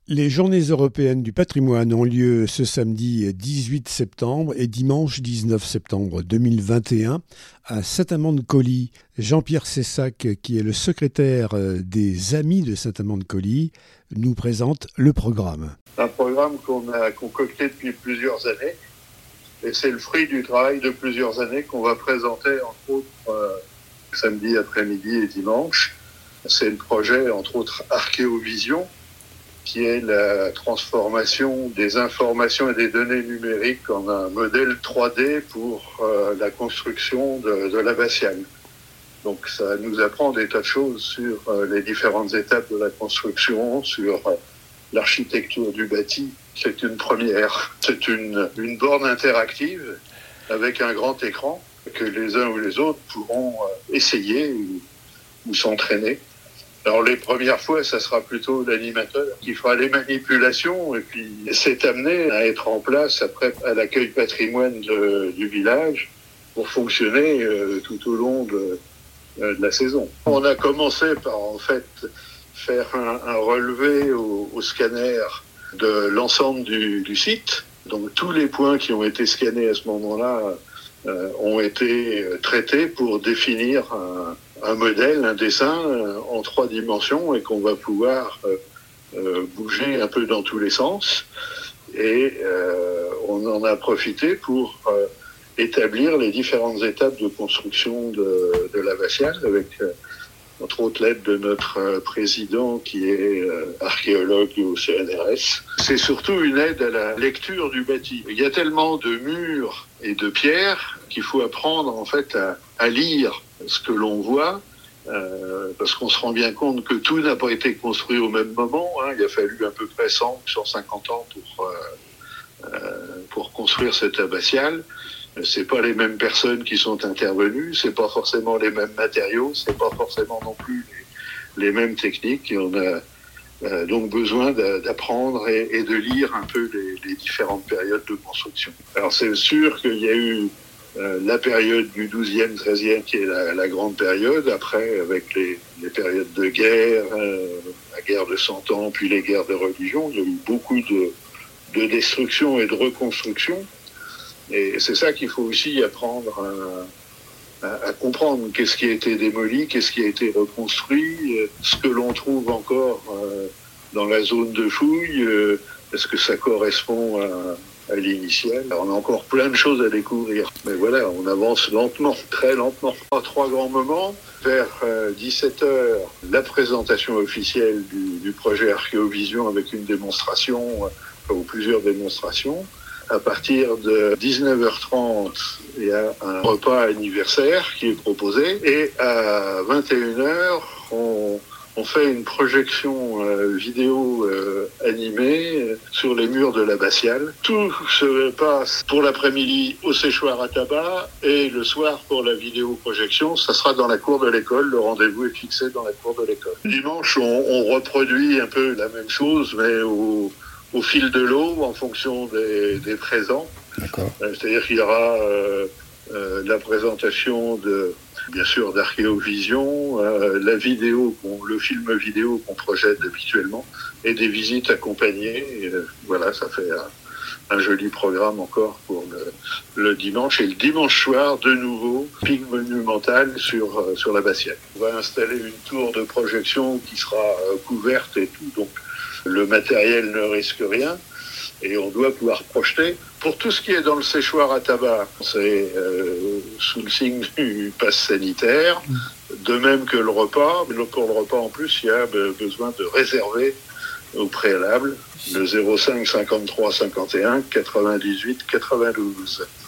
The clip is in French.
Les Journées européennes du patrimoine ont lieu ce samedi 18 septembre et dimanche 19 septembre 2021 à Saint-Amand-de-Coly. Jean-Pierre Cessac, qui est le secrétaire des Amis de Saint-Amand-de-Coly, nous présente le programme. Un programme qu'on a concocté depuis plusieurs années et c'est le fruit du travail de plusieurs années qu'on va présenter entre autres samedi après-midi et dimanche. C'est le projet entre autres Archéovision, qui est la transformation des informations et des données numériques en un modèle 3D pour la construction de l'abbatiale. Donc ça nous apprend des tas de choses sur les différentes étapes de la construction, sur l'architecture du bâti. C'est une première. C'est une borne interactive avec un grand écran que les uns ou les autres pourront essayer ou s'entraîner. Alors les premières fois, ça sera plutôt l'animateur qui fera les manipulations et puis c'est amené à être en place après à l'accueil patrimoine du village pour fonctionner tout au long de la saison. On a commencé par en fait faire un relevé au scanner de l'ensemble du site. Donc tous les points qui ont été scannés à ce moment-là ont été traités pour définir un modèle, un dessin en 3 dimensions et qu'on va pouvoir bouger un peu dans tous les sens. Et on en a profité pour établir les différentes étapes de construction de l'abbatiale avec entre autres l'aide de notre président qui est archéologue au CNRS. C'est surtout une aide à la lecture du bâti. Il y a tellement de murs et de pierres qu'il faut apprendre en fait à lire ce que l'on voit, parce qu'on se rend bien compte que tout n'a pas été construit au même moment. Il a fallu à peu près 150 ans pour construire cette abbatiale. C'est pas les mêmes personnes qui sont intervenues, c'est pas forcément les mêmes matériaux, c'est pas forcément non plus les mêmes techniques. Et on a donc besoin d'apprendre et de lire un peu les différentes périodes de construction. Alors c'est sûr qu'il y a eu la période du 12e, 13e qui est la grande période, après avec les périodes de guerre, la guerre de 100 ans, puis les guerres de religion, il y a eu beaucoup de destruction et de reconstruction. Et c'est ça qu'il faut aussi apprendre à comprendre. Qu'est-ce qui a été démoli, qu'est-ce qui a été reconstruit, ce que l'on trouve encore dans la zone de fouille, est-ce que ça correspond à l'initial. On a encore plein de choses à découvrir. Mais voilà, on avance lentement, très lentement. 3 grands moments. Vers 17h, la présentation officielle du projet Archéovision avec une démonstration, ou plusieurs démonstrations. À partir de 19h30, il y a un repas anniversaire qui est proposé. Et à 21h, on fait une projection vidéo animée sur les murs de l'abbatiale. Tout se passe pour l'après-midi au séchoir à tabac et le soir pour la vidéo-projection. Ça sera dans la cour de l'école. Le rendez-vous est fixé dans la cour de l'école. Dimanche, on reproduit un peu la même chose, mais au fil de l'eau, en fonction des présents. D'accord. C'est-à-dire qu'il y aura la présentation bien sûr d'Archéovision, la vidéo, le film vidéo qu'on projette habituellement, et des visites accompagnées. Et, voilà, ça fait un joli programme encore pour le dimanche. Et le dimanche soir, de nouveau, pic monumental sur l'abbatiale. On va installer une tour de projection qui sera couverte et tout, donc le matériel ne risque rien et on doit pouvoir projeter. Pour tout ce qui est dans le séchoir à tabac, c'est sous le signe du pass sanitaire, de même que le repas. Mais pour le repas en plus, il y a besoin de réserver au préalable le 05 53 51 98 92.